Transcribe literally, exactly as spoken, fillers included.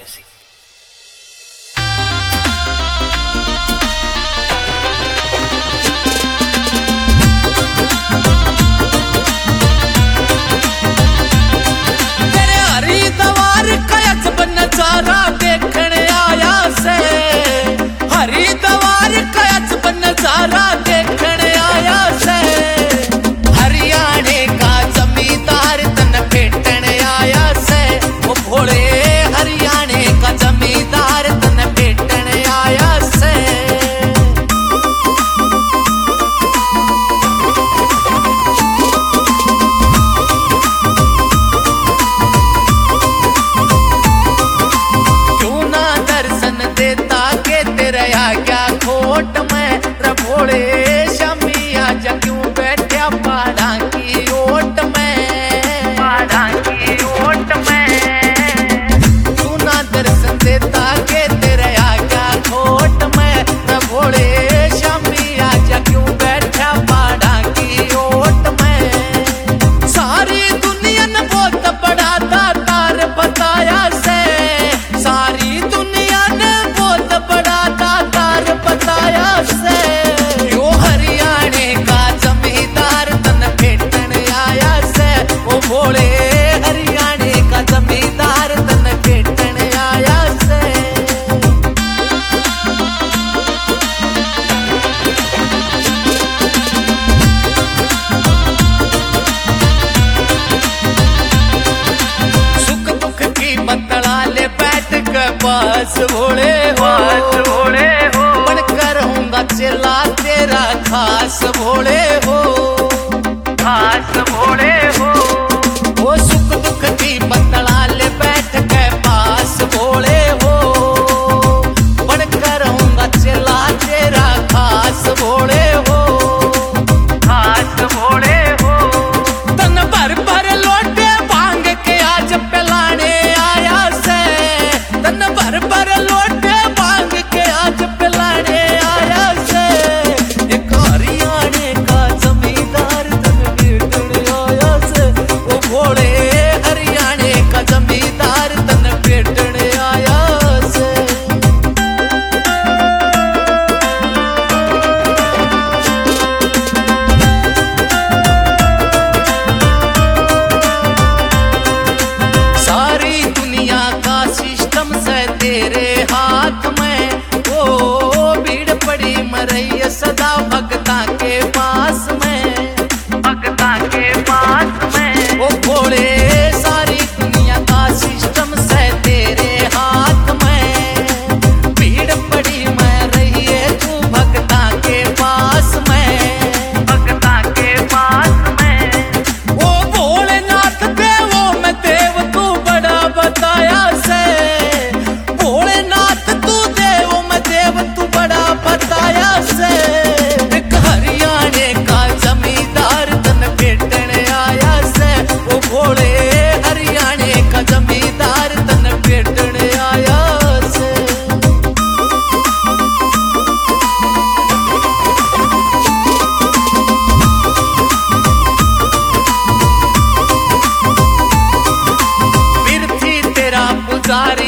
Music. नजारा देखने आया से हरिद्वार कच नजारा देखने आया से हरियाणे का जमींदार तन भेटने आया से वो भोले हरियाणे का जमींदार तन भेटने आया से खोट में रभोड़े शमिया क्यों बैठा पहाड़ा की ओट में पहाड़ा की ओट में तू ना दर्शन देता के तेरे आज्ञा खोट में रभोड़े शमिया क्यों बैठा पहाड़ा की ओट में सारी दुनिया ने बहुत बड़ा दातार बताया से सारी दुनिया ने बहुत बड़ा दातार बताया से यो हरियाणे का जमींदार तन भेटने आया से वो भोले हरियाणे का जमींदार तन भेटने आया से सुख दुख की बतला ले बैठ के पास भोले पास भोले चला तेरा खास भोले हो खास भोले हो वो सुख दुख की बतला ले बैठ के पास भोले हो बन करूंगा चला तेरा खास भोले हो खास भोले हो तन भर भर लोटे भांग के आज पिलाने आया से तन भर भर लोटे भांग के आज पिलाने तेरे हाथ में ओ भीड़ पड़ी मरैया सदा भगता के पास में भगता के पास में ओ भोले सारी दुनिया का सिस्टम से तेरे हाथ में भीड़ पड़ी मरैया तू भगता के पास में भगता के पास में ओ भोलेनाथ देवो मैं देव तू बड़ा बताया से भोलेनाथ तू देव मैं देव तू बड़ा बताया से एक हरियाणे का जमींदार तन भेटने आया से वो भोले हरियाणे का जमींदार तन भेटने आया से फिर थी तेरा पुजारी